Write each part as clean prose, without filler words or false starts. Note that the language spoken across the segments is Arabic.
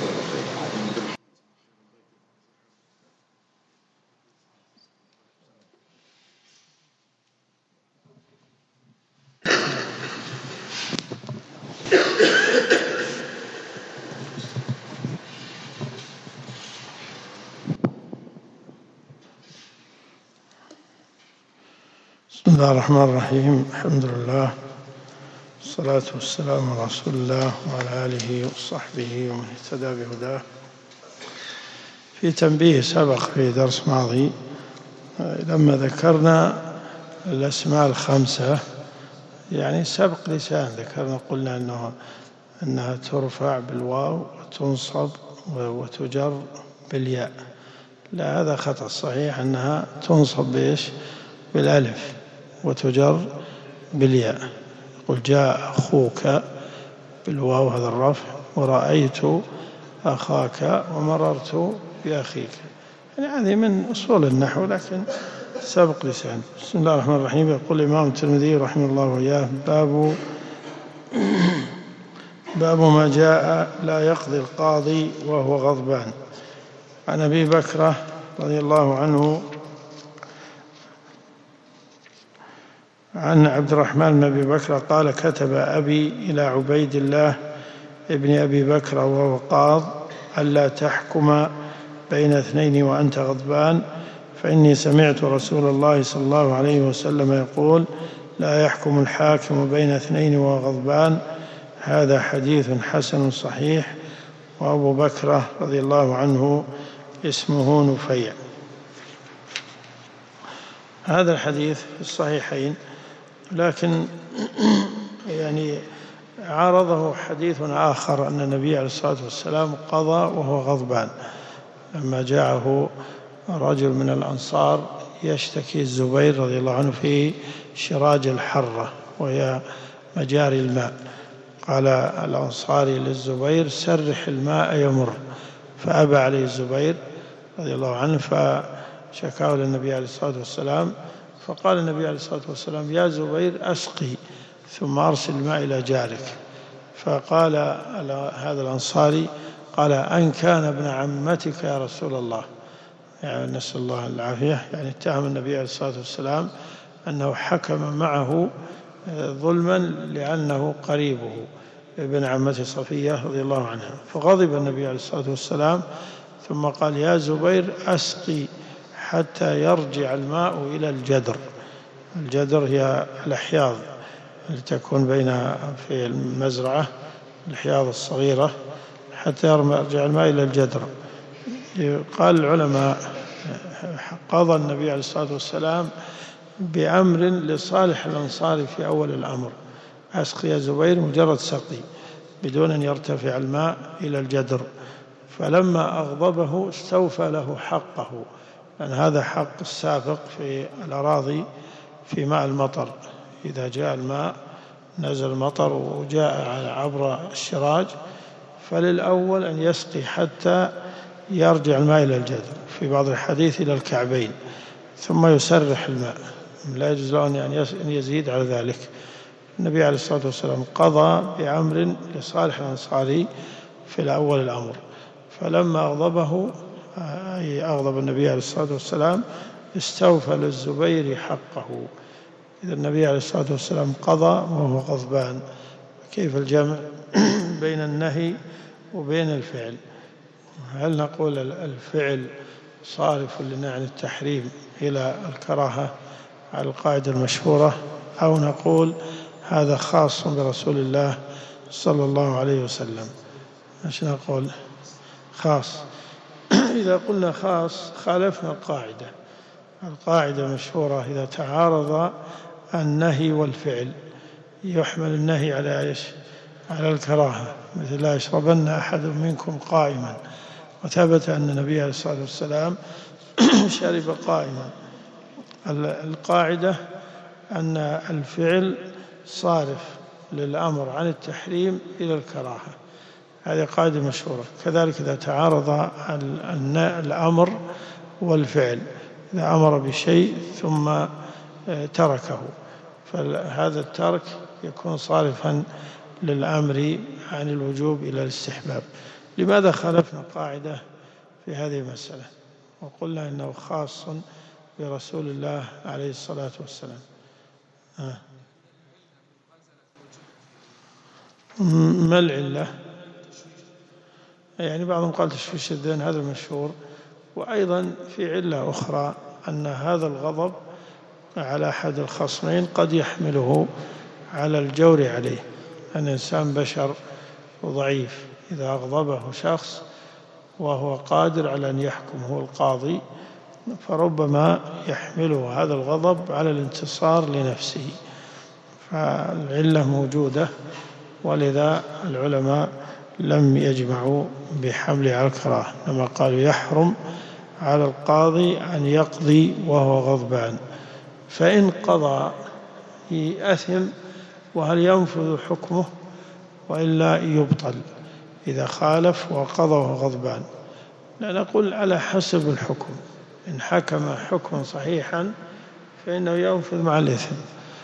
بسم الله الرحمن الرحيم. الحمد لله والصلاة والسلام على رسول الله وعلى آله وصحبه ومن اهتدى بهداه. في تنبيه سبق في درس ماضي لما ذكرنا الأسماء الخمسة، يعني سبق لسان، ذكرنا قلنا أنها ترفع بالواو وتنصب وتجر بالياء. لا، هذا خطأ. صحيح أنها تنصب بالألف وتجر بالياء. قل جاء أخوك بالواو هذا الرفع، ورأيت أخاك ومررت بأخيك. يعني هذه من أصول النحو لكن سبق لسان. بسم الله الرحمن الرحيم. يقول الإمام الترمذي رحمه الله وإياه: باب ما جاء لا يقضي القاضي وهو غضبان. عن أبي بكرة رضي الله عنه عن عبد الرحمن بن أبي بكر قال: كتب أبي إلى عبيد الله ابن أبي بكر وهو قاض ألا تحكم بين اثنين وأنت غضبان، فإني سمعت رسول الله صلى الله عليه وسلم يقول: لا يحكم الحاكم بين اثنين وهو غضبان. هذا حديث حسن صحيح. وأبو بكر رضي الله عنه اسمه نفيع. هذا الحديث في الصحيحين، لكن يعني عارضه حديث آخر أن النبي عليه الصلاة والسلام قضى وهو غضبان، لما جاءه رجل من الأنصار يشتكي الزبير رضي الله عنه في شراج الحرة وهي مجاري الماء. قال الأنصاري للزبير: سرح الماء يمر، فأبى عليه الزبير رضي الله عنه، فشكاه للنبي عليه الصلاة والسلام. فقال النبي عليه الصلاة والسلام: يا زبير أسقي ثم أرسل الماء إلى جارك. فقال هذا الأنصاري: قال: أن كان ابن عمتك يا رسول الله. يعني نسأل الله العافية. يعني اتهم النبي عليه الصلاة والسلام أنه حكم معه ظلما لأنه قريبه ابن عمته صفية رضي الله عنها. فغضب النبي عليه الصلاة والسلام ثم قال: يا زبير أسقي حتى يرجع الماء إلى الجدر. الجدر هي الأحياض التي تكون في المزرعة، الأحياض الصغيرة، حتى يرجع الماء إلى الجدر. قال العلماء: قضى النبي عليه الصلاة والسلام بأمر لصالح الأنصار في أول الأمر. أسقي يا زبير، مجرد سقي بدون أن يرتفع الماء إلى الجدر. فلما أغضبه استوفى له حقه، لأن هذا حق السابق في الأراضي في ماء المطر. إذا جاء الماء، نزل المطر وجاء عبر الشراج، فللأول أن يسقي حتى يرجع الماء إلى الجدر، في بعض الحديث إلى الكعبين، ثم يسرح الماء، لا يجوز له أن يزيد على ذلك. النبي عليه الصلاة والسلام قضى بأمر لصالح الأنصاري في الأول الأمر، فلما أغضبه، أي أغضب النبي عليه الصلاة والسلام، استوفى للزبير حقه. إذا النبي عليه الصلاة والسلام قضى وهو غضبان. كيف الجمع بين النهي وبين الفعل؟ هل نقول الفعل صارف لنا عن التحريم إلى الكراهة على القاعدة المشهورة، أو نقول هذا خاص برسول الله صلى الله عليه وسلم؟ ايش نقول؟ خاص. إذا قلنا خاص خالفنا القاعدة المشهورة: إذا تعارض النهي والفعل يحمل النهي على ايش؟ على الكراهة. مثل: لا يشربن أحد منكم قائما، وثبت أن النبي عليه الصلاة والسلام شرب قائما. القاعدة أن الفعل صارف للأمر عن التحريم إلى الكراهة، هذه قاعدة مشهورة. كذلك إذا تعارض الأمر والفعل، إذا أمر بشيء ثم تركه، فهذا الترك يكون صارفا للأمر عن الوجوب إلى الاستحباب. لماذا خالفنا قاعدة في هذه المسألة وقلنا إنه خاص برسول الله عليه الصلاة والسلام؟ ما العلة؟ يعني بعضهم قال تشويش الذهن، هذا المشهور. وأيضا في علة أخرى أن هذا الغضب على أحد الخصمين قد يحمله على الجور عليه. الإنسان بشر وضعيف، إذا أغضبه شخص وهو قادر على أن يحكم، هو القاضي، فربما يحمله هذا الغضب على الانتصار لنفسه. فالعلة موجودة، ولذا العلماء لم يجمعوا بحمل على الكراهة، لما قالوا يحرم على القاضي أن يقضي وهو غضبان. فإن قضى يأثم، وهل ينفذ حكمه وإلا يبطل إذا خالف وقضى وهو غضبان؟ لا، نقول على حسب الحكم. إن حكم حكما صحيحا فإنه ينفذ مع الإثم،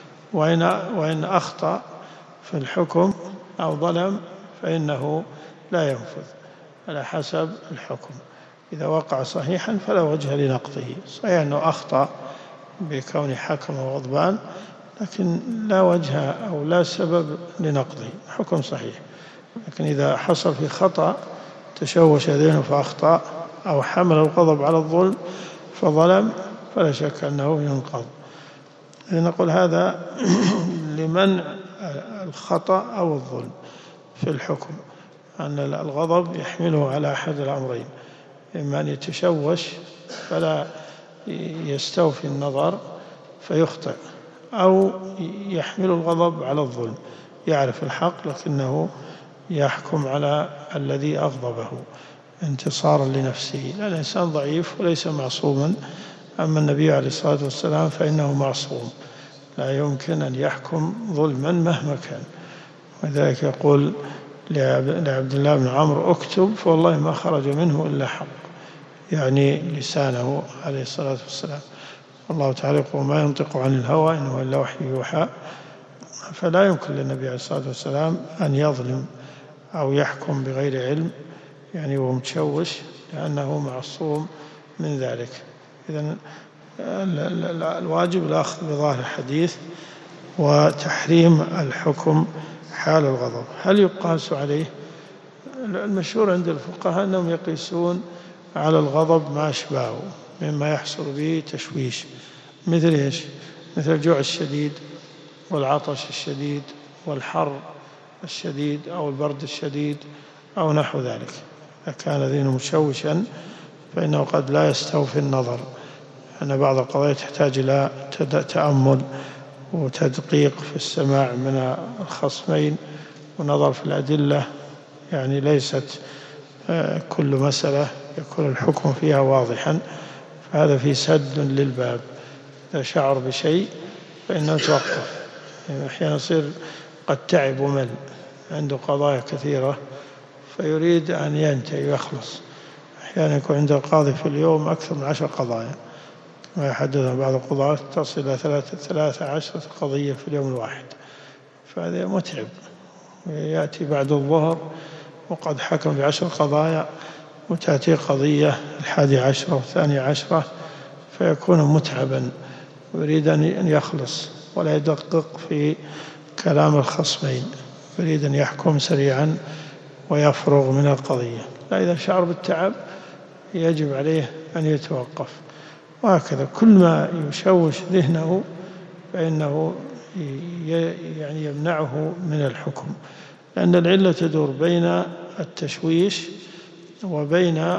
وإن أخطأ في الحكم أو ظلم فإنه لا ينفذ، على حسب الحكم. إذا وقع صحيحا فلا وجه لنقضه. صحيح أنه أخطأ بكون حكم غضبان، لكن لا وجه أو لا سبب لنقضه، حكم صحيح. لكن إذا حصل في خطأ، تشوش ذهنه فأخطأ، أو حمل الغضب على الظلم فظلم، فلا شك أنه ينقض. نقول هذا لمنع الخطأ أو الظلم في الحكم، أن الغضب يحمله على أحد الأمرين: إما أن يتشوش فلا يستوفي النظر فيخطئ، أو يحمل الغضب على الظلم، يعرف الحق لكنه يحكم على الذي أغضبه انتصارا لنفسه. لأن الإنسان ضعيف وليس معصوما، أما النبي عليه الصلاة والسلام فإنه معصوم، لا يمكن أن يحكم ظلما مهما كان. ولذلك يقول لعبد الله بن عمرو: اكتب فوالله ما خرج منه إلا حق، يعني لسانه عليه الصلاة والسلام. الله تعالى يقول: ما ينطق عن الهوى إن هو إلا وحي يوحى. فلا يمكن للنبي عليه الصلاة والسلام أن يظلم أو يحكم بغير علم، يعني هو متشوش، لأنه معصوم من ذلك. إذن الواجب الأخذ بظاهر الحديث وتحريم الحكم حال الغضب. هل يقاس عليه؟ المشهور عند الفقهاء أنهم يقيسون على الغضب ما أشبهه مما يحصل به تشويش، مثل إيش؟ مثل الجوع الشديد والعطش الشديد والحر الشديد أو البرد الشديد أو نحو ذلك. إذا كان ذهنه مشوشا فإنه قد لا يستوفي النظر، أن بعض القضايا تحتاج إلى تأمل وتدقيق في السماع من الخصمين ونظر في الأدلة، يعني ليست كل مسألة يكون الحكم فيها واضحا، فهذا في سد للباب. إذا شعر بشيء فإنه توقف. يعني أحيانا يصير قد تعب ومل، عنده قضايا كثيرة فيريد أن ينتهي ويخلص. أحيانا يكون عنده قاضي في اليوم أكثر من 10 قضايا، ما يحدث بعض القضاة تصل إلى 13 قضية في اليوم الواحد، فهذا متعب. يأتي بعد الظهر وقد حكم ب10 قضايا، وتأتي قضية 11 و12، فيكون متعبا ويريد أن يخلص ولا يدقق في كلام الخصمين، يريد أن يحكم سريعا ويفرغ من القضية. لا، إذا شعر بالتعب يجب عليه أن يتوقف. وهكذا كل ما يشوش ذهنه فإنه يعني يمنعه من الحكم، لأن العلة تدور بين التشويش وبين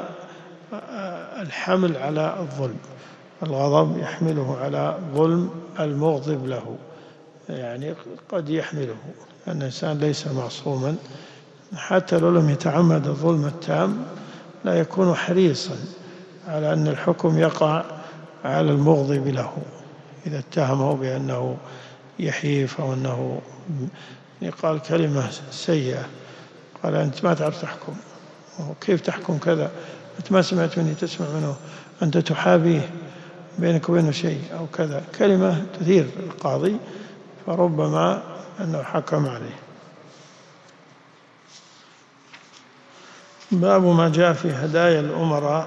الحمل على الظلم. الغضب يحمله على ظلم المغضب له، يعني قد يحمله، لأن الإنسان ليس معصوما، حتى لو لم يتعمد الظلم التام لا يكون حريصا على أن الحكم يقع على المغضب له. إذا اتهمه بأنه يحيف أو أنه قال كلمة سيئة، قال: أنت ما تعرف تحكم، كيف تحكم كذا، أنت ما سمعت مني تسمع منه، أنت تحابيه، بينك وبينه شيء أو كذا، كلمة تثير القاضي، فربما أنه حكم عليه. باب ما جاء في هدايا الأمراء.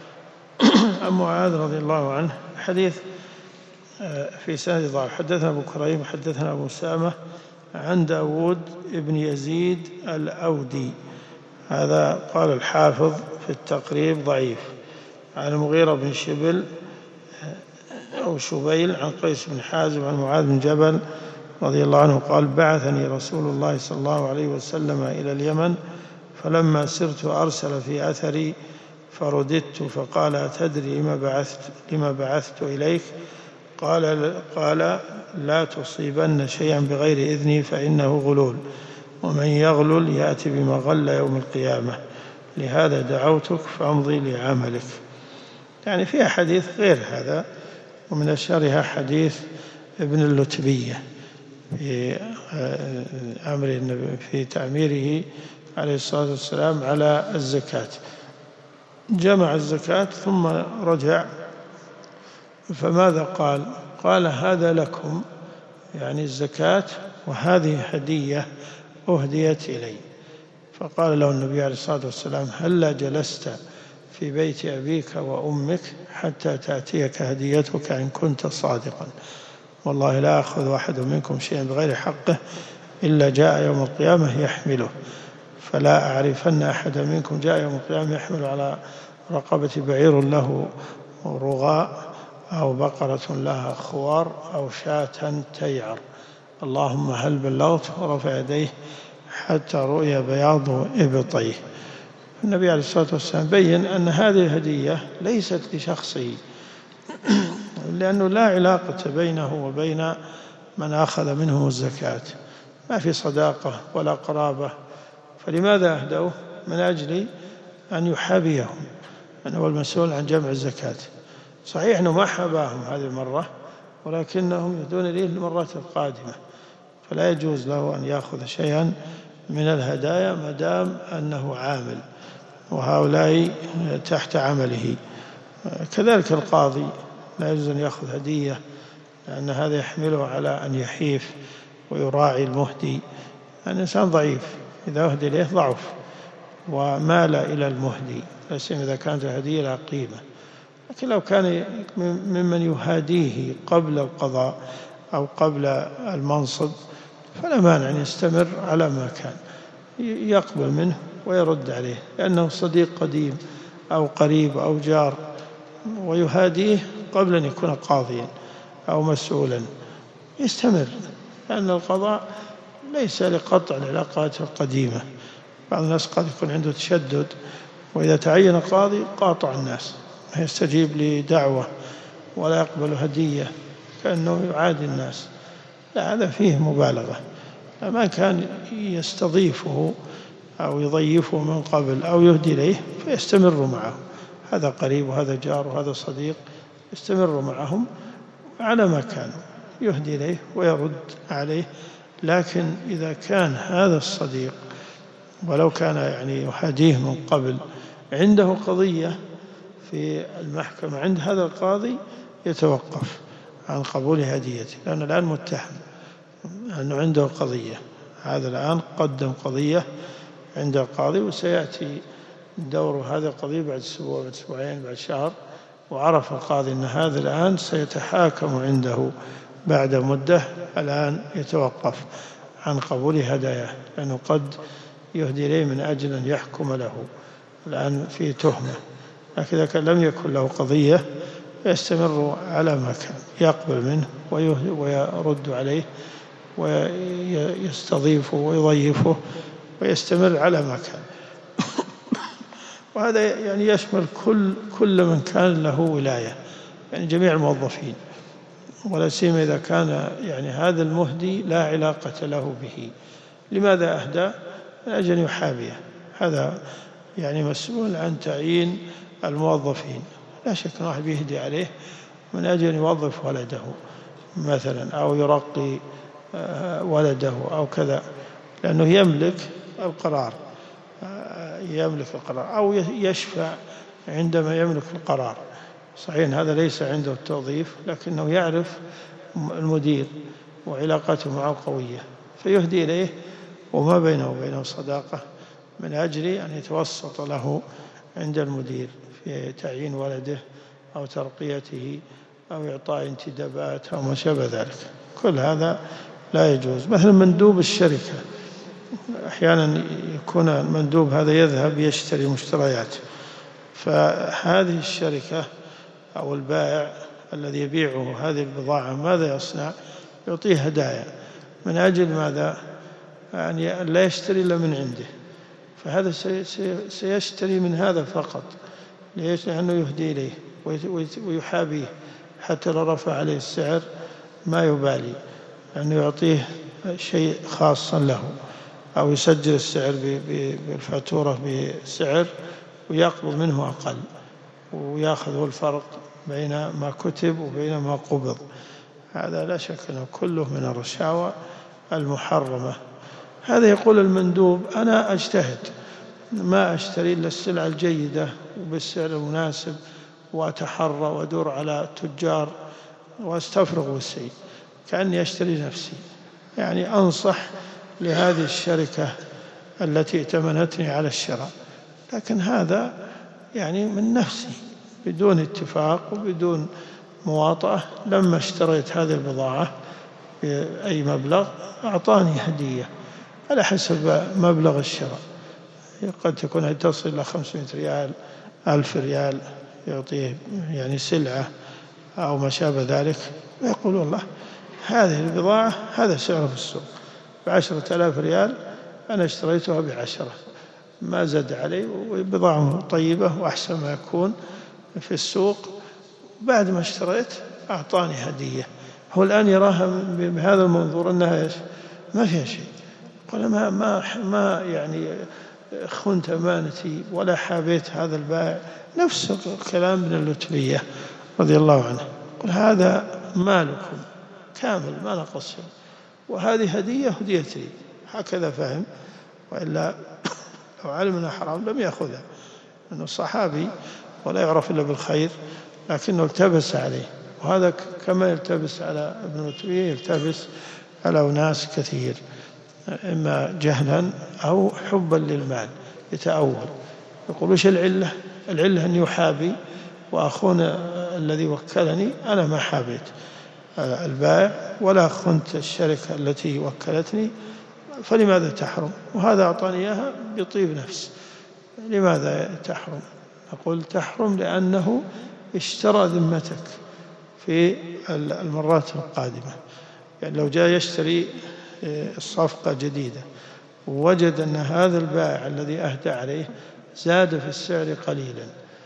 عن معاذ رضي الله عنه حديث في سند ضعف. حدثنا أبو كريم حدثنا أبو أسامة عن داود بن يزيد الأودي، هذا قال الحافظ في التقريب ضعيف، عن المغيرة بن شبل أو شبيل عن قيس بن حازم عن معاذ بن جبل رضي الله عنه قال: بعثني رسول الله صلى الله عليه وسلم إلى اليمن، فلما سرت أرسل في أثري فرددت فقال: أتدري لما بعثت إليك؟ قال: لا تصيبن شيئا بغير إذني فإنه غلول، ومن يغلل يأتي بما غل يوم القيامة، لهذا دعوتك فامضي لعملك. يعني فيها حديث غير هذا، ومن أشهرها حديث ابن اللتبية في أمر النبي في تعميره عليه الصلاة والسلام على الزكاة. جمع الزكاة ثم رجع، فماذا قال؟ قال: هذا لكم، يعني الزكاة، وهذه هدية أهديت إلي. فقال له النبي عليه الصلاة والسلام: هلا جلست في بيت أبيك وأمك حتى تأتيك هديتك إن كنت صادقا، والله لا أخذ أحد منكم شيئا بغير حقه إلا جاء يوم القيامة يحمله، فلا أعرفن أحدا منكم جاء يوم القيامة يحمل على رقبة بعير له رغاء أو بقرة لها خوار أو شاة تيعر، اللهم هل بلغت؟ ورفع يديه حتى رؤي بياض إبطيه. النبي عليه الصلاة والسلام بين أن هذه الهدية ليست لشخصه، لأنه لا علاقة بينه وبين من أخذ منهم الزكاة، ما في صداقة ولا قرابة، فلماذا أهدوه؟ من أجل أن يحابيهم، أنه هو المسؤول عن جمع الزكاة. صحيح أنه ما حاباهم هذه المرة، ولكنهم يهدون إليه المرات القادمة، فلا يجوز له أن يأخذ شيئا من الهدايا ما دام أنه عامل وهؤلاء تحت عمله. كذلك القاضي لا يجوز أن يأخذ هدية، لأن هذا يحمله على أن يحيف ويراعي المهدي. الإنسان ضعيف، إذا أهدي إليه ضعف ومال إلى المهدي، لا سيما إذا كانت الهدية لها قيمة. لكن لو كان ممن يهاديه قبل القضاء أو قبل المنصب فلا مانع أن يستمر على ما كان، يقبل منه ويرد عليه، لأنه صديق قديم أو قريب أو جار، ويهاديه قبل أن يكون قاضيا أو مسؤولا، يستمر، لأن القضاء ليس لقطع العلاقات القديمة. بعض الناس قد يكون عنده تشدد، وإذا تعين قاضي قاطع الناس، ما يستجيب لدعوة ولا يقبل هدية، كأنه يعادي الناس. لا، هذا فيه مبالغة. ما كان يستضيفه أو يضيفه من قبل أو يهدي إليه فيستمر معه، هذا قريب وهذا جار وهذا صديق، يستمر معهم على ما كان، يهدي إليه ويرد عليه. لكن إذا كان هذا الصديق ولو كان يعني يحاديه من قبل عنده قضية في المحكمة عند هذا القاضي، يتوقف عن قبول هديته، لأنه الآن متهم أنه عنده قضية. هذا الآن قدم قضية عند القاضي، وسيأتي دور هذا القضية بعد أسبوع بعد أسبوعين بعد شهر، وعرف القاضي أن هذا الآن سيتحاكم عنده بعد مدة، الآن يتوقف عن قبول هداياه، لأنه قد يهدي إليه من أجل أن يحكم له، الآن في تهمة. لكن إذا كان لم يكن له قضية يستمر على ما كان، يقبل منه ويرد عليه ويستضيفه ويضيفه ويستمر على ما كان. وهذا يعني يشمل كل من كان له ولاية، يعني جميع الموظفين، ولا سيما إذا كان يعني هذا المهدي لا علاقة له به. لماذا أهدى؟ من أجل يحابيه، هذا يعني مسؤول عن تعيين الموظفين. لا شك أن واحد يهدي عليه من أجل أن يوظف ولده مثلا، أو يرقي ولده أو كذا، لأنه يملك القرار، أو يشفع عندما يملك القرار. صحيح هذا ليس عنده التوظيف، لكنه يعرف المدير وعلاقته معه قوية، فيهدي إليه وما بينه وبينه صداقة، من أجل أن يتوسط له عند المدير في تعيين ولده أو ترقيته أو إعطاء انتدابات أو ما شابه ذلك. كل هذا لا يجوز. مثلا مندوب الشركة، أحيانا يكون المندوب هذا يذهب يشتري مشتريات، فهذه الشركة أو البائع الذي يبيعه هذه البضاعة ماذا يصنع؟ يعطيه هدايا من أجل ماذا؟ يعني لا يشتري إلا من عنده، فهذا سيشتري من هذا فقط. ليش؟ لأنه يهدي إليه ويحابيه، حتى لو رفع عليه السعر ما يبالي، لأنه يعطيه شيء خاصا له، أو يسجل السعر بالفاتورة بسعر ويقبض منه أقل، ويأخذ الفرق بين ما كتب وبين ما قبض. هذا لا شك أنه كله من الرشاوى المحرمة. هذا يقول المندوب أنا أجتهد، ما أشتري إلا السلعة الجيدة وبالسعر المناسب، وأتحرى وأدور على التجار وأستفرغ بالسيء كأني أشتري نفسي. يعني أنصح لهذه الشركة التي ائتمنتني على الشراء، لكن هذا يعني من نفسي بدون اتفاق وبدون مواطأة. لما اشتريت هذه البضاعة بأي مبلغ أعطاني هدية على حسب مبلغ الشراء، قد تكون تصل إلى 500 ريال 1000 ريال، يعطيه يعني سلعة أو ما شابه ذلك، ويقول والله هذه البضاعة هذا سعرها في السوق ب10,000 ريال، أنا اشتريتها ب10، ما زاد علي، وبضاعة طيبة وأحسن ما يكون في السوق. بعد ما اشتريت أعطاني هدية. هو الآن يراها بهذا المنظور أنها ما فيها شيء، قال ما يعني خنت أمانتي ولا حابيت هذا البائع. نفس الكلام ابن اللتبية رضي الله عنه، قل هذا مالكم كامل ما نقص، وهذه هدية هديت لي، هكذا فهم، وإلا لو علم أنها حرام لم يأخذها، أنه صحابي ولا يعرف إلا بالخير، لكنه التبس عليه. وهذا كما يلتبس على ابن اللتبية يلتبس على أناس كثير، إما جهلا أو حبا للمال، يتأول يقول وش العلة؟ العلة أن يحابي، وأخونا الذي وكلني أنا ما حابيت البائع ولا خنت الشركة التي وكلتني، فلماذا تحرم؟ وهذا أعطاني إياها بطيب نفس، لماذا تحرم؟ أقول تحرم لأنه اشترى ذمتك في المرات القادمة. يعني لو جاء يشتري الصفقة جديدة ووجد أن هذا البائع الذي أهدى عليه زاد في السعر قليلا،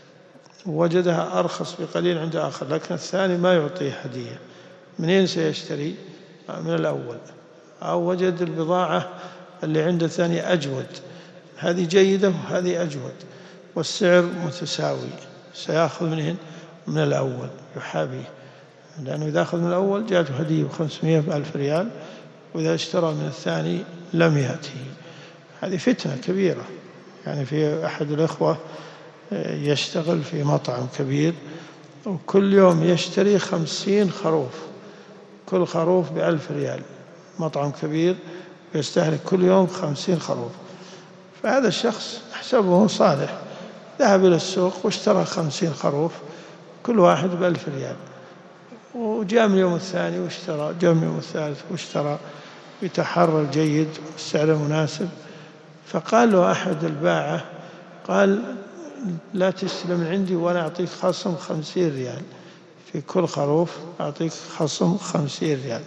ووجدها أرخص بقليل عند آخر، لكن الثاني ما يعطيه هدية، منين سيشتري؟ من الأول. أو وجد البضاعة اللي عند الثاني أجود، هذه جيدة وهذه أجود والسعر متساوي، سيأخذ منهن من الأول يحابيه، لأنه إذا أخذ من الأول جاءته هدية ب500 ب1000 ريال، وإذا اشترى من الثاني لم يأتي. هذه فتنة كبيرة. يعني في أحد الإخوة يشتغل في مطعم كبير، وكل يوم يشتري 50 خروف، كل خروف ب1000 ريال، مطعم كبير يستهلك كل يوم 50 خروف. فهذا الشخص حسبه صالح، ذهب إلى السوق واشترى 50 خروف كل واحد ب1000 ريال، وجاء من اليوم الثاني واشترى، جاء من اليوم الثالث واشترى، يتحرى الجيد والسعر المناسب. فقال له أحد الباعة، قال لا تشتري من عندي وأنا أعطيك خصم 50 ريال، في كل خروف أعطيك خصم 50 ريال.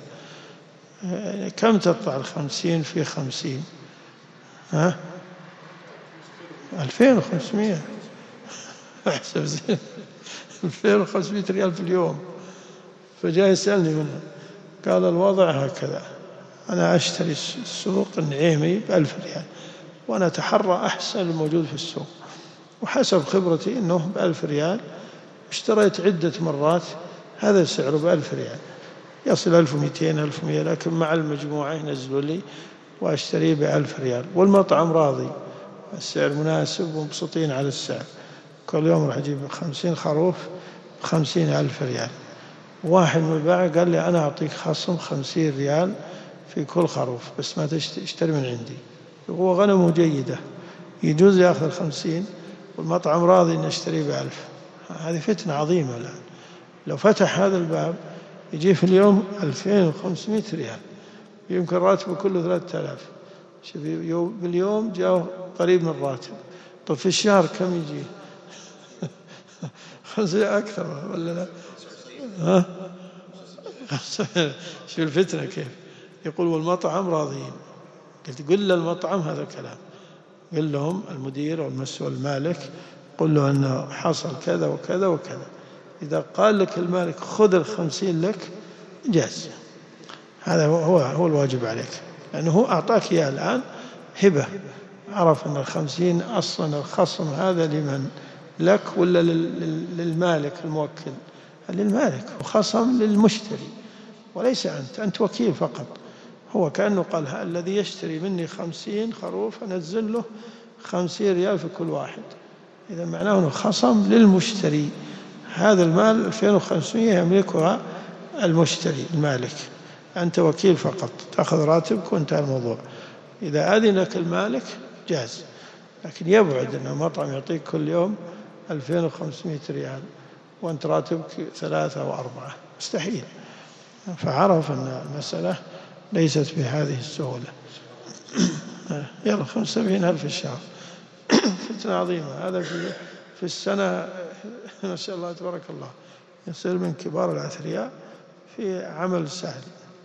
كم تطلع 50 في 50؟ 2500. أحسب زين 2500 ريال في اليوم. فجاء يسألني منه، قال الوضع هكذا، أنا أشتري السوق النعيمي ب1000 ريال، وأنا أتحرى أحسن الموجود في السوق، وحسب خبرتي أنه ب1000 ريال، اشتريت عدة مرات هذا سعره ب1000 ريال، يصل 1200 1100، لكن مع المجموعة ينزلوا لي وأشتريه ب1000 ريال، والمطعم راضي، السعر مناسب ومبسوطين على السعر. كل يوم راح أجيب 50 خروف ب50,000 ريال. واحد من البائع قال لي أنا أعطيك خصم 50 ريال في كل خروف، بس ما تشتري من عندي. هو غنمه جيدة يجوز يأخذ 50 والمطعم راضي أن يشتري ب1000. هذه فتنة عظيمة الآن. لو فتح هذا الباب يجي في اليوم 2500 ريال، يمكن راتبه كله 3000. باليوم جاء قريب من الراتب. طب في الشهر كم يجي؟ 5 أكثر ولا لا؟ ها؟ شوف الفتنة كيف. يقول والمطعم راضيين. قلت قل للمطعم هذا الكلام، قل لهم المدير والمسؤول المالك، قل له أنه حصل كذا وكذا وكذا. إذا قال لك المالك خذ 50 لك جاز. هذا هو الواجب عليك، لأنه هو أعطاك إياه الآن هبة. عرف أن 50 أصلا الخصم هذا لمن؟ لك ولا للمالك الموكل؟ للمالك، وخصم للمشتري وليس أنت وكيل فقط. هو كأنه قال الذي يشتري مني 50 خروف أنزل له 50 ريال في كل واحد. إذا معناه أنه خصم للمشتري. هذا المال 2500 يملكها المشتري المالك، أنت وكيل فقط تأخذ راتبك وانتهى الموضوع. إذا أذن لك المالك جاز، لكن يبعد أن المطعم يعطيك كل يوم 2500 ريال وأنت راتبك 3 أو 4، مستحيل. فعرف أن المسألة ليست بهذه السهولة. يلا 75,000 في الشهر فتنة عظيمة. هذا في السنة ما شاء الله تبارك الله يصير من كبار الأثرياء في عمل سهل.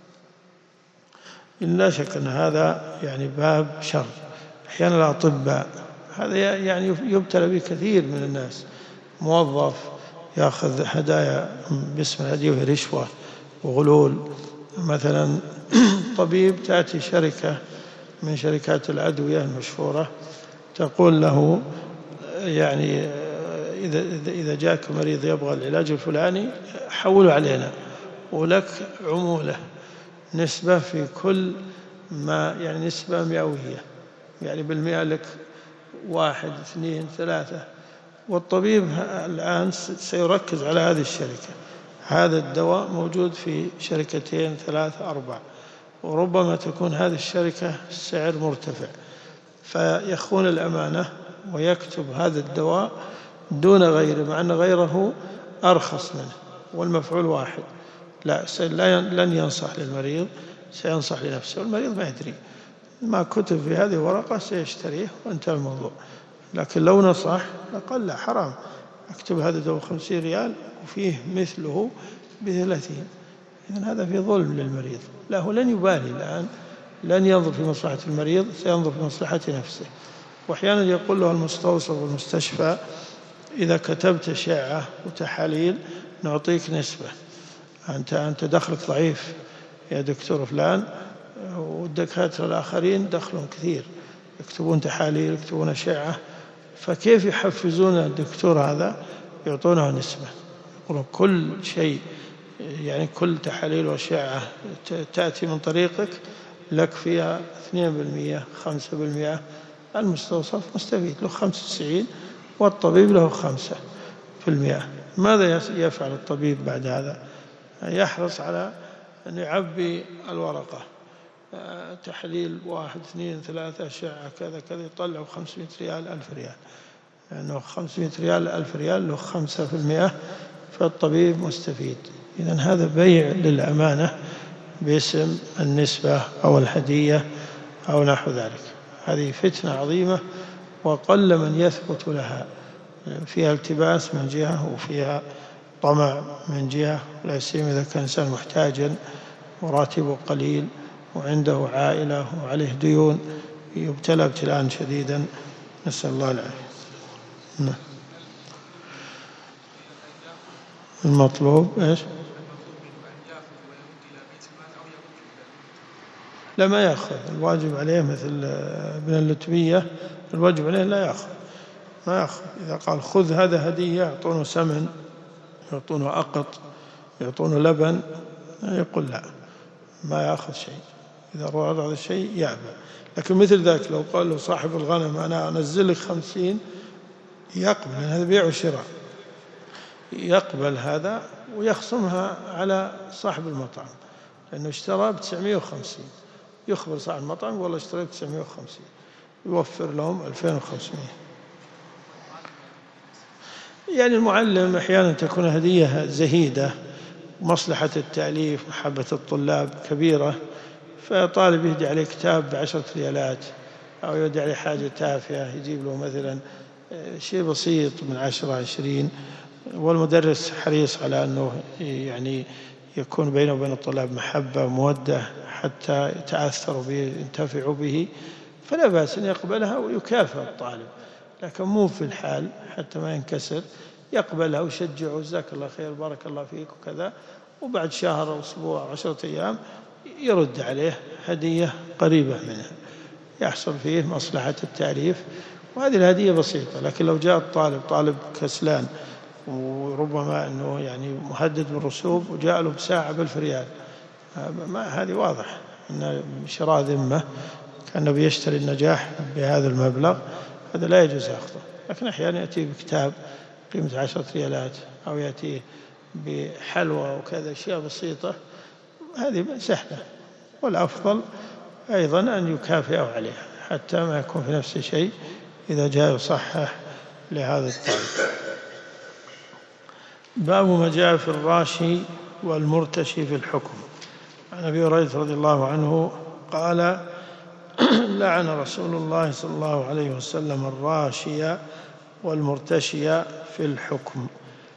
لا شك أن هذا يعني باب شر. أحيانا الأطباء هذا يعني يبتلى به كثير من الناس. موظف يأخذ هدايا باسم الهدية وهي رشوة وغلول. مثلا طبيب تأتي شركة من شركات الأدوية المشهورة تقول له يعني إذا جاك مريض يبغى العلاج الفلاني حوله علينا ولك عمولة نسبة في كل ما، يعني نسبة مئوية، يعني بالمئة لك 1 2 3. والطبيب الآن سيركز على هذه الشركة. هذا الدواء موجود في 2 3 4، وربما تكون هذه الشركة السعر مرتفع، فيخون الأمانة ويكتب هذا الدواء دون غيره، مع أن غيره أرخص منه والمفعول واحد. لا، لن ينصح للمريض، سينصح لنفسه، والمريض ما يدري ما كتب في هذه الورقة سيشتريه وانتهى الموضوع. لكن لو نصح لقال لا حرام، اكتب هذا الدواء 50 ريال وفيه مثله ب30. إذن هذا في ظلم للمريض. لا، هو لن يبالي الآن، لن ينظر في مصلحة المريض، سينظر في مصلحة نفسه. وأحيانا يقول له المستوصف والمستشفى إذا كتبت أشعة وتحاليل نعطيك نسبة، أنت دخلك ضعيف يا دكتور فلان، والدكاترة الآخرين دخلهم كثير، يكتبون تحاليل يكتبون أشعة، فكيف يحفزون الدكتور هذا؟ يعطونه نسبة. يقولون كل شيء، يعني كل تحاليل وأشعة تأتي من طريقك لك فيها 2% 5%. المستوصف مستفيد له 95 والطبيب له 5%. ماذا يفعل الطبيب بعد هذا؟ يحرص على أن يعبي الورقة تحليل 1 2 3 أشعة كذا كذا، يطلعوا 500 ريال 1000 ريال، لأنه 500 ريال 1000 ريال له 5%، فالطبيب مستفيد. إذن هذا بيع للأمانة باسم النسبة أو الهدية أو نحو ذلك. هذه فتنة عظيمة وقل من يثبت لها. فيها التباس من جهة وفيها طمع من جهة، لا سيما إذا كان إنسان محتاجا وراتبه قليل وعنده عائلة وعليه ديون، يبتلى ابتلاء شديدا، نسأل الله العافية. المطلوب إيش؟ لا، ما يأخذ. الواجب عليه مثل ابن اللتبية، الواجب عليه لا يأخذ، ما يأخذ. إذا قال خذ هذا هدية يعطونه سمن، يعطونه أقط، يعطونه لبن، يقول لا، ما يأخذ شيء. إذا رأى هذا الشيء يأبى. لكن مثل ذاك لو قال له صاحب الغنم أنا أنزل لك 50، يقبل، لأن هذا بيع وشراء، يقبل هذا ويخصمها على صاحب المطعم، لأنه اشترى ب950، يخبر صاحب المطعم والله اشتريت 950. يوفر لهم 2500. يعني المعلم أحيانا تكون هدية زهيدة، مصلحة التأليف محبة الطلاب كبيرة، فطالب يهدي عليه كتاب ب10 ريالات، أو يهدي عليه حاجة تافهة يجيب له مثلا شيء بسيط من 10-20، والمدرس حريص على أنه يعني يكون بينه وبين الطلاب محبة ومودة حتى يتأثروا به ينتفعوا به، فلا بأس أن يقبلها ويكافئ الطالب، لكن مو في الحال حتى ما ينكسر، يقبلها ويشجعه جزاك الله خير بارك الله فيك وكذا، وبعد شهر أو أسبوع أو 10 أيام يرد عليه هدية قريبة منها يحصل فيه مصلحة التعريف، وهذه الهدية بسيطة. لكن لو جاء طالب كسلان وربما أنه يعني مهدد بالرسوب وجاء له بساعة ب1000 ريال، هذه واضح أن شراء ذمة، كان بيشتري النجاح بهذا المبلغ، هذا لا يجوز أخذه. لكن أحيانا يأتي بكتاب قيمة 10 ريالات، أو يأتي بحلوى وكذا، أشياء بسيطة، هذه سهلة. والأفضل أيضا أن يكافئه عليها حتى ما يكون في نفس الشيء إذا جاء يصحح لهذا الطالب. باب ما جاء في الراشي والمرتشي في الحكم. عن أبي هريرة رضي الله عنه قال: لعن رسول الله صلى الله عليه وسلم الراشي والمرتشي في الحكم.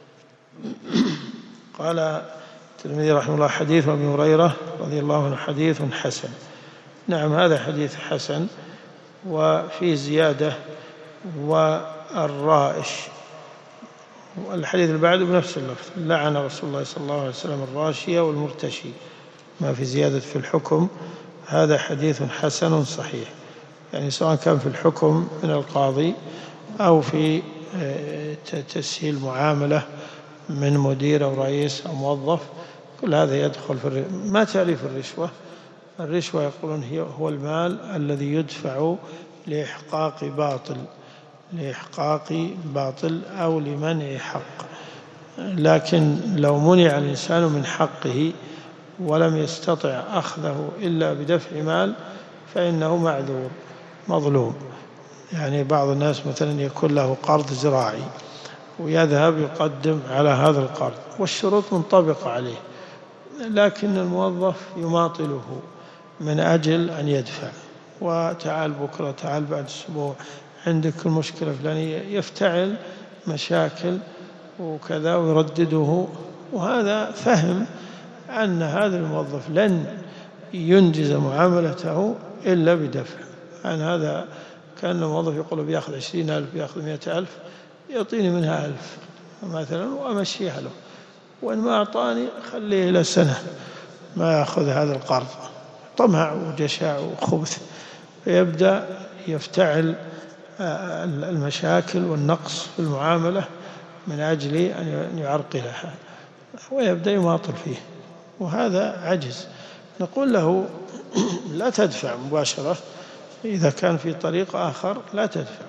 قال الترمذي رحمه الله: حديث أبي هريرة رضي الله عنه حديث حسن. نعم، هذا حديث حسن، وفي زيادة: والرائش. والحديث اللي بعده بنفس اللفظ: لعن رسول الله صلى الله عليه وسلم الراشي والمرتشي، ما في زيادة في الحكم. هذا حديث حسن صحيح، يعني سواء كان في الحكم من القاضي أو في تسهيل معاملة من مدير أو رئيس أو موظف، كل هذا يدخل في ما تعريف الرشوة؟ الرشوة يقولون هو المال الذي يدفع لإحقاق باطل أو لمنع حق. لكن لو منع الإنسان من حقه ولم يستطع أخذه إلا بدفع مال فإنه معذور مظلوم. يعني بعض الناس مثلا يكون له قرض زراعي ويذهب يقدم على هذا القرض والشروط منطبقة عليه، لكن الموظف يماطله من أجل أن يدفع، وتعال بكرة، تعال بعد أسبوع، عندك المشكلة فلانية، يفتعل مشاكل وكذا ويردده. وهذا فهم أن هذا الموظف لن ينجز معاملته إلا بدفع. عن هذا كان الموظف يقول بيأخذ 20,000 بيأخذ 100,000، يعطيني منها 1000 مثلا وأمشيها له، وإن ما أعطاني خليه إلى سنة ما يأخذ هذا القرض. طمع وجشع وخبث، فيبدأ يفتعل المشاكل والنقص في المعاملة من أجل أن يعرقلها، ويبدأ يماطل فيه، وهذا عجز. نقول له لا تدفع مباشرة، إذا كان في طريق آخر لا تدفع.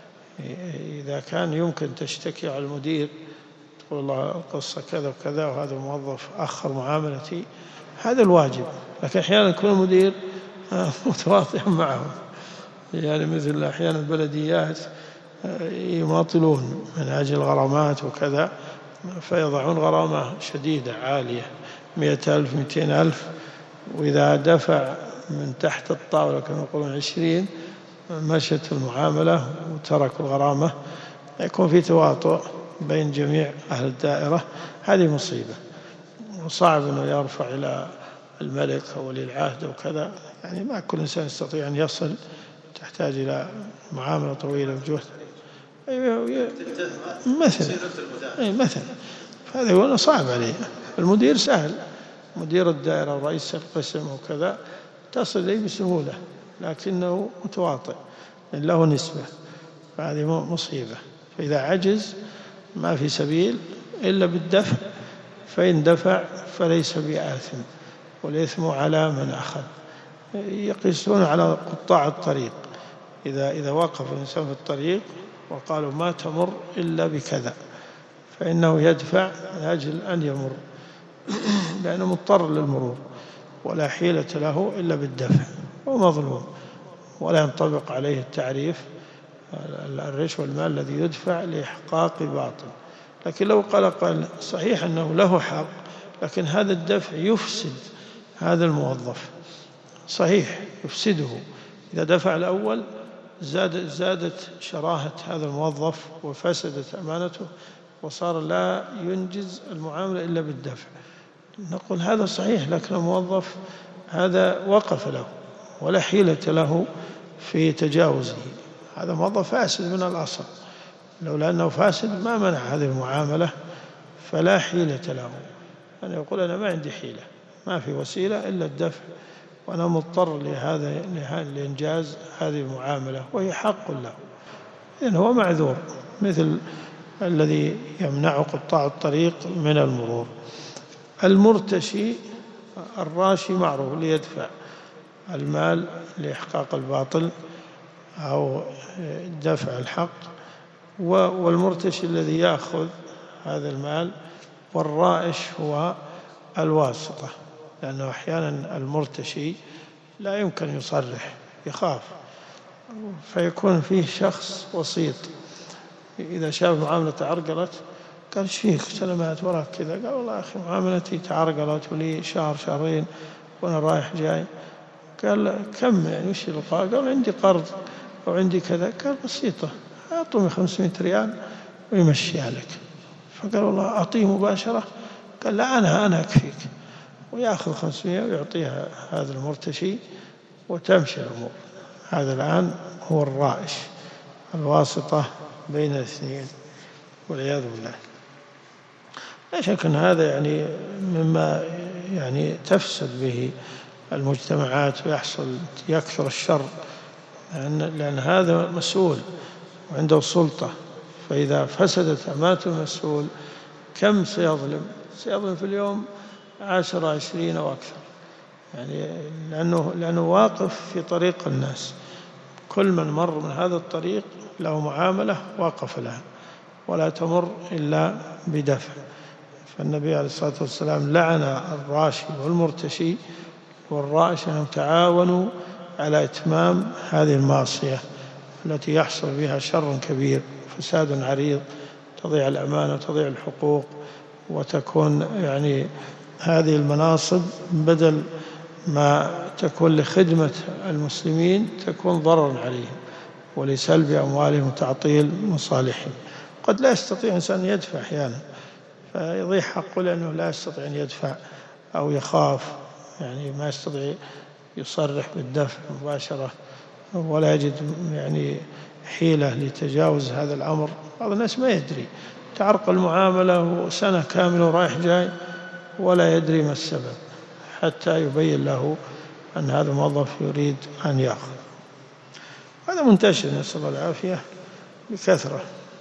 إذا كان يمكن تشتكي على المدير، تقول الله القصة كذا وكذا وهذا الموظف أخر معاملتي، هذا الواجب. لكن أحيانا يكون المدير متواطئا معه، يعني مثل أحيانا البلديات يماطلون من أجل غرامات وكذا، فيضعون غرامة شديدة عالية 100,000 200,000، وإذا دفع من تحت الطاولة كما يقولون 20 مشت المعاملة وتركوا الغرامة، يكون في تواطؤ بين جميع أهل الدائرة. هذه مصيبة، وصعب أنه يرفع إلى الملك أو ولي العهد وكذا، يعني ما كل إنسان يستطيع أن يصل، تحتاج إلى معاملة طويلة وجهد. مثلا هذا هو صعب عليه. المدير سهل، مدير الدائرة أو رئيس القسم وكذا تصل إليه بسهولة، لكنه متواطئ له نسبة، فهذه مصيبة. فإذا عجز ما في سبيل إلا بالدفع، فإن دفع فليس بآثم، والإثم على من أخذ. يقيسون على قطاع الطريق، إذا وقف الإنسان في الطريق وقالوا ما تمر إلا بكذا، فإنه يدفع من أجل أن يمر لأنه مضطر للمرور ولا حيلة له إلا بالدفع، ومظلوم. ولا ينطبق عليه التعريف الرشوة المال الذي يدفع لإحقاق باطل. لكن لو قال صحيح أنه له حق، لكن هذا الدفع يفسد هذا الموظف، صحيح يفسده، إذا دفع الأول زادت شراهة هذا الموظف وفسدت أمانته وصار لا ينجز المعاملة إلا بالدفع. نقول هذا صحيح، لكن الموظف هذا وقف له ولا حيلة له في تجاوزه، هذا موظف فاسد من الأصل، لولا أنه فاسد ما منع هذه المعاملة، فلا حيلة له. أنا يقول أنا ما عندي حيلة، ما في وسيلة إلا الدفع، وأنا مضطر لإنجاز هذه المعاملة وهي حق له، إذن هو معذور، مثل الذي يمنع قطاع الطريق من المرور. المرتشي الراشي معروف ليدفع المال لإحقاق الباطل أو دفع الحق، والمرتشي الذي يأخذ هذا المال، والرائش هو الواسطة، لأنه أحيانا المرتشي لا يمكن يصرح، يخاف، فيكون فيه شخص وسيط، إذا شاف معاملة تعرقلت قال ايش فيك سلامات وراك كذا، قال والله أخي معاملتي تعرقلت ولي شهر شهرين وأنا رايح جاي. قال كم يعني وش القاء؟ قال عندي قرض أو عندي كذا. قال بسيطة، أعطوني 500 ريال ويمشيها لك. فقال والله أعطيه مباشرة. قال لا أنا أكفيك، ويأخذ 500 ويعطيها هذا المرتشي وتمشي الأمور. هذا الآن هو الرائش، الواسطة بين الاثنين والعياذ بالله. لا شك أن هذا يعني مما يعني تفسد به المجتمعات يكثر الشر، لأن هذا مسؤول وعنده سلطة، فإذا فسدت أمانة المسؤول كم سيظلم في اليوم 10 20 أو أكثر، يعني لأنه واقف في طريق الناس، كل من مر من هذا الطريق له معاملة وقف لها ولا تمر إلا بدفع. فالنبي عليه الصلاة والسلام لعن الراشي والمرتشي والرائش أنهم تعاونوا على إتمام هذه المعصية التي يحصل بها شر كبير، فساد عريض، تضيع الأمانة وتضيع الحقوق، وتكون يعني هذه المناصب بدل ما تكون لخدمة المسلمين تكون ضررا عليهم ولسلب أموالهم وتعطيل مصالحهم. قد لا يستطيع إنسان يدفع أحيانا فيضيع حقه لأنه لا يستطيع أن يدفع أو يخاف، يعني ما يستطيع يصرح بالدفع مباشرة ولا يجد يعني حيلة لتجاوز هذا الأمر. بعض الناس ما يدري، تعرق المعاملة وسنة كاملة ورايح جاي ولا يدري ما السبب حتى يبين له أن هذا الموظف يريد أن يأخذ. هذا منتشر نسأل الله العافية بكثرة.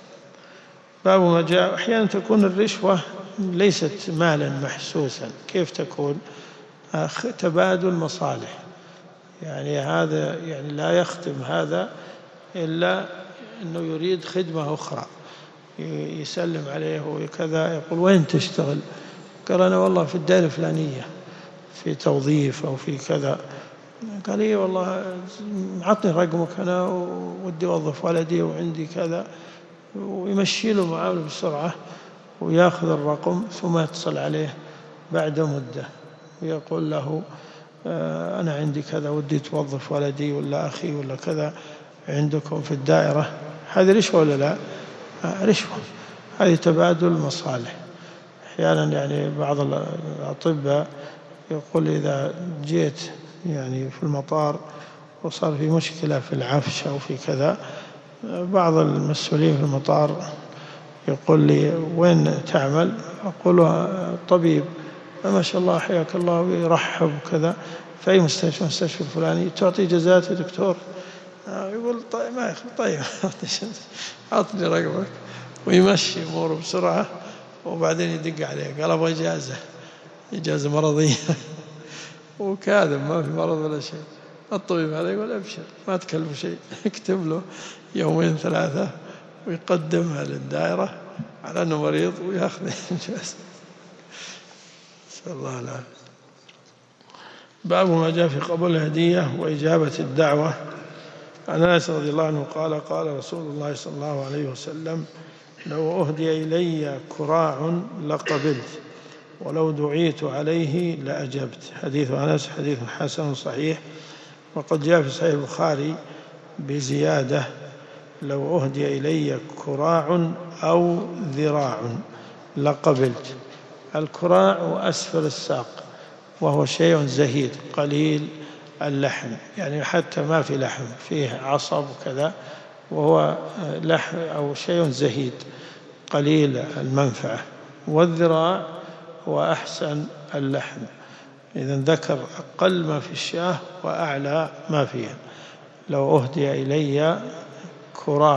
باب ما جاء أحيانا تكون الرشوة ليست مالا محسوسا، كيف تكون؟ تبادل مصالح، يعني هذا يعني لا يختم هذا إلا أنه يريد خدمة أخرى، يسلم عليه وكذا، يقول وين تشتغل؟ قال أنا والله في الدائرة الفلانية في توظيف أو في كذا. قال إيه والله عطني رقمك أنا ودي أوظف ولدي وعندي كذا، ويمشي له معامله بسرعة ويأخذ الرقم ثم يتصل عليه بعد مدة ويقول له أنا عندي كذا ودي توظف ولدي ولا أخي ولا كذا عندكم في الدائرة. هذه رشوة ولا لا؟ رشوة، هذه تبادل مصالح. أحيانا يعني بعض الأطباء يقول إذا جيت يعني في المطار وصار في مشكلة في العفش أو في كذا، بعض المسؤولين في المطار يقول لي وين تعمل؟ أقول له طبيب. ما شاء الله حياك الله ويرحب وكذا. في أي مستشفى الفلاني؟ تعطي جزات يا دكتور؟ يقول طيب ما يخلي، طيب أعطني رقمك، ويمشي أموره بسرعة وبعدين يدق عليه قال أبغى إجازة مرضية وكاذب ما في مرض ولا شيء. الطبيب هذا يقول أبشر ما تكلف شيء، يكتب له 2 3 ويقدمها للدائرة على أنه مريض ويأخذ إجازة. نسأل الله العافية. باب ما جاء في قبول الهدية وإجابة الدعوة عن أنس رضي الله عنه قال قال رسول الله صلى الله عليه وسلم: لو أهدي إلي كراع لقبلت ولو دعيت عليه لأجبت. حديث أنس حديث حسن صحيح، وقد جاء في صحيح البخاري بزيادة: لو أهدي إلي كراع أو ذراع لقبلت. الكراع وأسفل الساق، وهو شيء زهيد قليل اللحم، يعني حتى ما في لحم، فيه عصب وكذا، وهو لحم أو شيء زهيد قليل المنفعة. والذراع هو أحسن اللحم. إذن ذكر أقل ما في الشاة وأعلى ما فيها. لو أهدي إلي كراع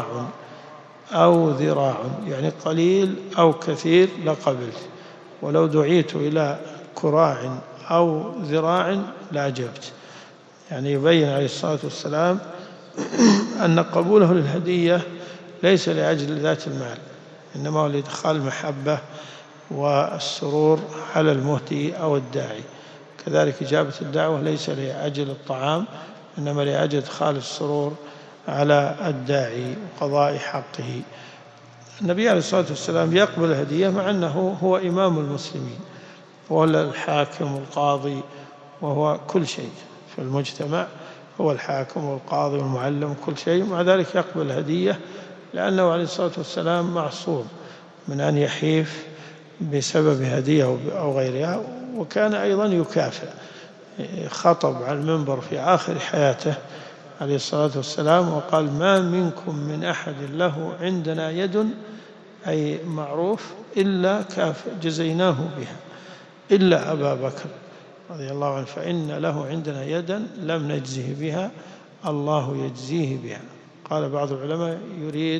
أو ذراع، يعني قليل أو كثير، لقبلت، ولو دعيت إلى كراع أو ذراع لأجبت. يعني يبين عليه الصلاة والسلام أن قبوله للهدية ليس لأجل ذات المال، إنما هو لإدخال المحبة والسرور على المهدي أو الداعي. كذلك إجابة الدعوة ليس لأجل الطعام، إنما لأجل إدخال السرور على الداعي وقضاء حقه. النبي عليه الصلاة والسلام يقبل الهدية مع أنه هو إمام المسلمين، هو الحاكم والقاضي، وهو كل شيء في المجتمع، هو الحاكم والقاضي والمعلم كل شيء. مع ذلك يقبل الهدية لأنه عليه الصلاة والسلام معصوم من أن يحيف بسبب هدية أو غيرها. وكان أيضا يكافئ، خطب على المنبر في آخر حياته عليه الصلاة والسلام وقال: ما منكم من أحد له عندنا يد، أي معروف، إلا جزيناه بها إلا أبا بكر رضي الله عنه، فإن له عندنا يدا لم نجزه بها، الله يجزيه بها. قال بعض العلماء يريد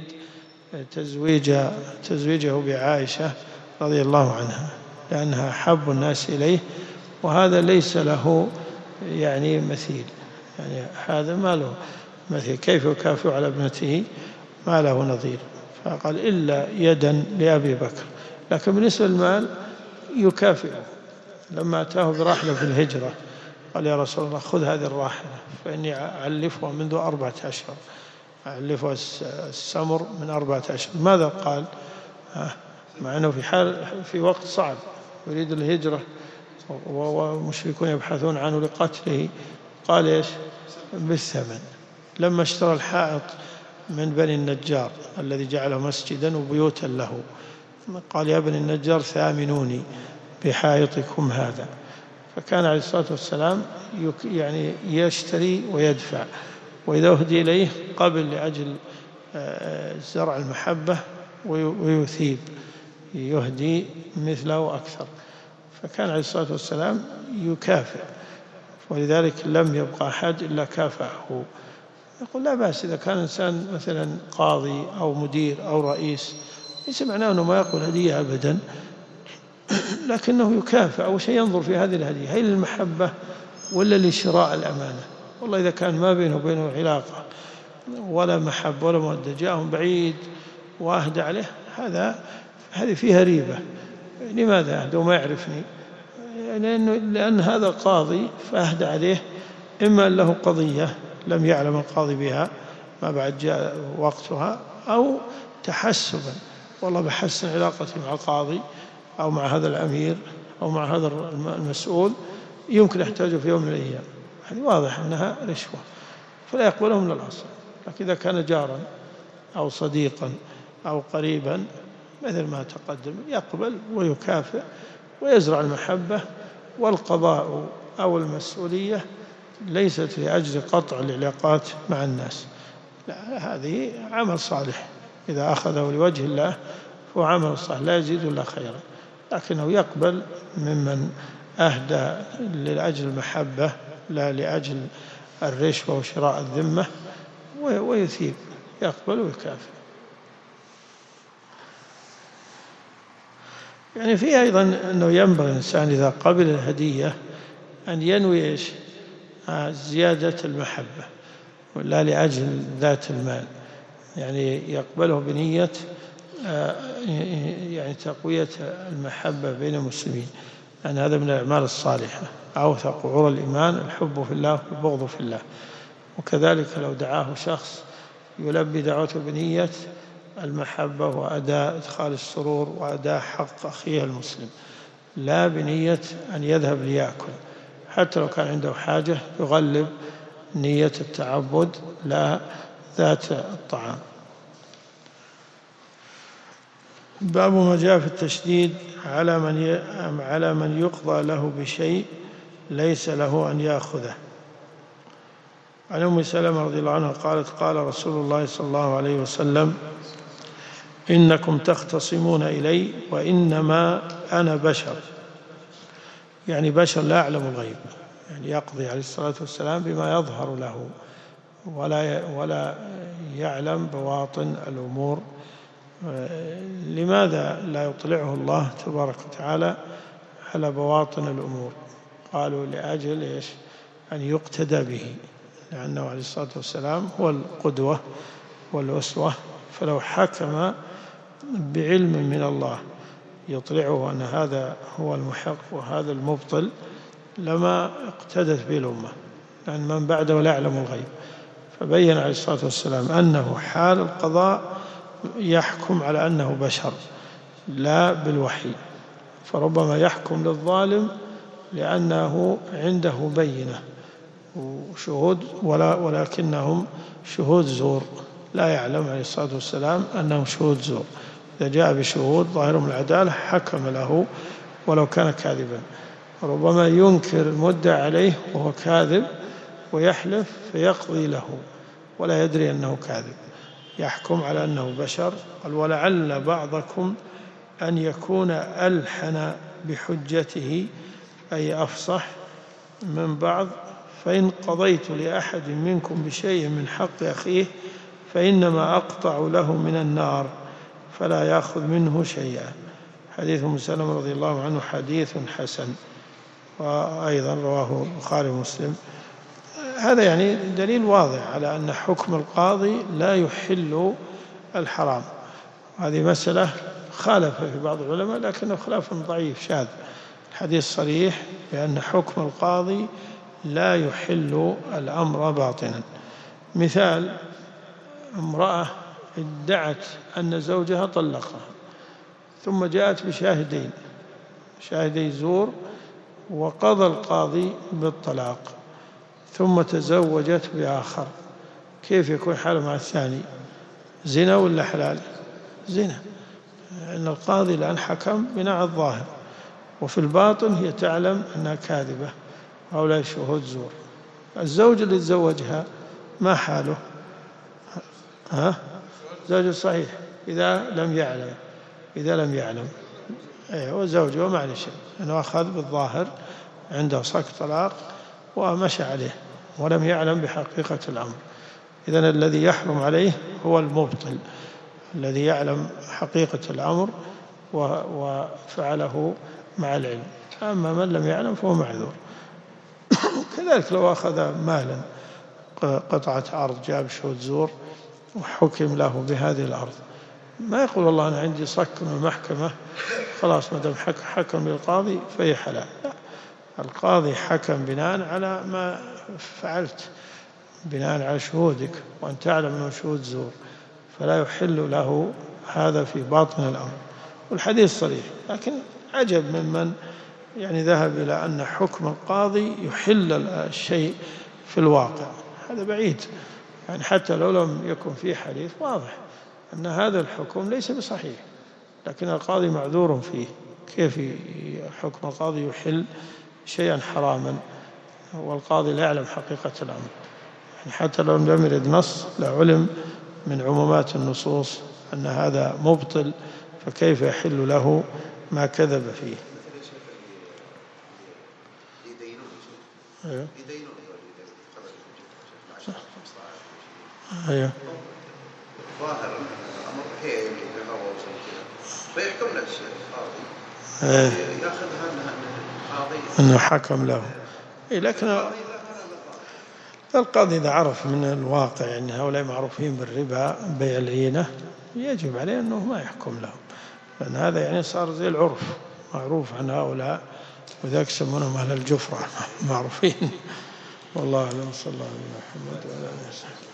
تزويجه بعائشة رضي الله عنها لأنها أحب الناس إليه، وهذا ليس له يعني مثيل، يعني هذا ما له مثيل، كيف يكافئ على ابنته ما له نظير. فقال: إلا يدا لأبي بكر. لكن بالنسبة للمال يكافئه. لما أتاه براحلة في الهجرة قال: يا رسول الله خذ هذه الراحلة فإني أعلفها منذ 4 أشهر، أعلفها السمر من 4 أشهر. ماذا قال؟ مع أنه في وقت صعب يريد الهجرة والمشركون يبحثون عنه لقتله. قال: إيش؟ بالثمن. لما اشترى الحائط من بني النجار الذي جعله مسجدا وبيوتا له، قال: يا بني النجار ثامنوني بحائطكم هذا. فكان عليه الصلاة والسلام يعني يشتري ويدفع، وإذا أهدي إليه قبل لأجل زرع المحبة ويثيب، يهدي مثله أكثر. فكان عليه الصلاة والسلام يكافئ، ولذلك لم يبقى أحد إلا كافأه. يقول: لا بأس إذا كان إنسان مثلا قاضي أو مدير أو رئيس، ليس معناه أنه ما يقبل هدية أبدا، لكنه يكافئ. أول شيء ينظر في هذه الهدية هل للمحبة ولا لشراء الأمانة. والله إذا كان ما بينه وبينه علاقة ولا محبة ولا مودة، جاءهم بعيد وأهدى عليه، هذه فيها ريبة. لماذا أهدى وما يعرفني؟ لأن هذا قاضي فأهدى عليه، إما له قضية لم يعلم القاضي بها ما بعد جاء وقتها، أو تحسبا، والله بحسن علاقتي مع القاضي أو مع هذا الأمير أو مع هذا المسؤول، يمكن يحتاجه في يوم من الأيام. هذه واضح أنها رشوة، فلا يقبله من الأصل. لكن إذا كان جارا أو صديقا أو قريبا مثل ما تقدم يقبل ويكافئ ويزرع المحبة. والقضاء أو المسؤولية ليست لأجل قطع العلاقات مع الناس، لا، هذه عمل صالح إذا أخذه لوجه الله فهو عمل صالح لا يزيد إلا خيرا. لكنه يقبل ممن أهدى لأجل المحبة لا لأجل الرشوة وشراء الذمة، ويثيب، يقبل ويكافئ. يعني فيه أيضا أنه ينبغي الإنسان إذا قبل الهدية أن ينوي زيادة المحبة ولا لأجل ذات المال، يعني يقبله بنية يعني تقوية المحبة بين المسلمين، أن هذا من الأعمال الصالحة. أوثق عرى الإيمان الحب في الله والبغض في الله. وكذلك لو دعاه شخص يلبي دعوته بنية المحبة وأداء إدخال السرور وأداء حق أخيه المسلم، لا بنية أن يذهب ليأكل، حتى لو كان عنده حاجة يغلب نية التعبد لا ذات الطعام. باب ما جاء في التشديد على من يقضى له بشيء ليس له أن يأخذه. عن أم سلمة رضي الله عنها قالت قال رسول الله صلى الله عليه وسلم إنكم تختصمون إلي وإنما أنا بشر، يعني بشر لا أعلم الغيب، يعني يقضي عليه الصلاة والسلام بما يظهر له ولا يعلم بواطن الأمور. لماذا لا يطلعه الله تبارك وتعالى على بواطن الأمور؟ قالوا لأجل إيش؟ أن يقتدى به، لأنه عليه الصلاة والسلام هو القدوة والأسوة، فلو حكم بعلم من الله يطلعه أن هذا هو المحق وهذا المبطل لما اقتدت به الأمة، لأن من بعده لا يعلم الغيب. فبين عليه الصلاة والسلام أنه حال القضاء يحكم على أنه بشر لا بالوحي، فربما يحكم للظالم لأنه عنده بينة وشهود ولكنهم شهود زور، لا يعلم عليه الصلاة والسلام أنهم شهود زور. إذا جاء بشهود ظاهرهم العدالة حكم له ولو كان كاذبا. ربما ينكر المدعى عليه وهو كاذب ويحلف فيقضي له ولا يدري أنه كاذب، يحكم على أنه بشر. قال ولعل بعضكم أن يكون ألحن بحجته أي أفصح من بعض، فإن قضيت لأحد منكم بشيء من حق أخيه فإنما أقطع له من النار فلا يأخذ منه شيئا. حديث أم سلمة رضي الله عنه حديث حسن، وأيضا رواه البخاري ومسلم. هذا يعني دليل واضح على أن حكم القاضي لا يحل الحرام. هذه مسألة خالف في بعض العلماء لكنه خلاف ضعيف شاذ. الحديث صريح بأن حكم القاضي لا يحل الأمر باطنا. مثال: امرأة ادعت أن زوجها طلقها ثم جاءت شاهدي زور وقضى القاضي بالطلاق ثم تزوجت بآخر، كيف يكون حاله مع الثاني؟ زنا ولا حلال؟ زنا، لأن القاضي الآن حكم بناء على الظاهر، وفي الباطن هي تعلم أنها كاذبة، هؤلاء شهود زور. الزوج اللي تزوجها ما حاله؟ زوج صحيح إذا لم يعلم هو زوجه وما عليه شيء، أنه أخذ بالظاهر عنده صك طلاق ومشى عليه ولم يعلم بحقيقة الأمر. إذن الذي يحرم عليه هو المبطل الذي يعلم حقيقة الأمر وفعله مع العلم، أما من لم يعلم فهو معذور. كذلك لو أخذ مالا قطعة أرض جاب شهود زور وحكم له بهذه الأرض، ما يقول والله أنا عندي صك من المحكمة خلاص ما دام حكم للقاضي فهي حلال. لا، القاضي حكم بناء على ما فعلت، بناء على شهودك، وأن تعلم أنه شهود زور، فلا يحل له هذا في باطن الأمر. والحديث صريح، لكن عجب ممن يعني ذهب إلى أن حكم القاضي يحل الشيء في الواقع، هذا بعيد. يعني حتى لو لم يكن فيه حديث واضح أن هذا الحكم ليس بصحيح، لكن القاضي معذور فيه. كيف حكم القاضي يحل شيئا حراما والقاضي لا يعلم حقيقة الأمر؟ يعني حتى لو لم يرد نص لعلم من عمومات النصوص أن هذا مبطل، فكيف يحل له ما كذب فيه؟ أيوه. أيوه. ظاهر الأمر هي بهوى وكذا فيحكم نفسه القاضي يأخذها القاضي أنه حكم له. لكن القاضي إذا عرف من الواقع أن هؤلاء معروفين بالربا بيع العينة يجب عليه أنه ما يحكم لهم، لأن هذا يعني صار زي العرف معروف عن هؤلاء، وذاك يسمونهم أهل الجفرة معروفين والله أعلم. صلى الله على محمد وعلى آله وصحبه.